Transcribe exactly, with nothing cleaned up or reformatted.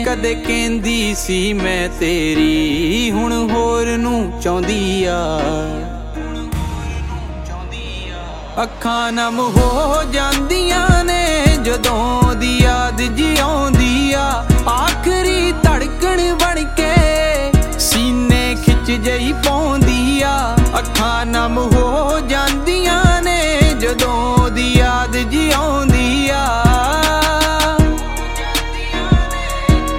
ਕਦੇ ਕਹਿੰਦੀ ਸੀ ਮੈਂ ਤੇਰੀ, ਹੁਣ ਹੋਰ ਨੂੰ ਚਾਹੁੰਦੀ ਆ। ਅੱਖਾਂ ਨਮ ਹੋ ਜਾਂਦੀਆਂ ਨੇ ਜਦੋਂ ਦੀ ਯਾਦ ਜੀ ਆਉਂਦੀ ਆ। ਆਖਰੀ ਧੜਕਣ ਬਣ ਕੇ ਸੀਨੇ ਖਿੱਚ ਜਈ ਪਾਉਂਦੀ ਆ। ਅੱਖਾਂ ਨਮ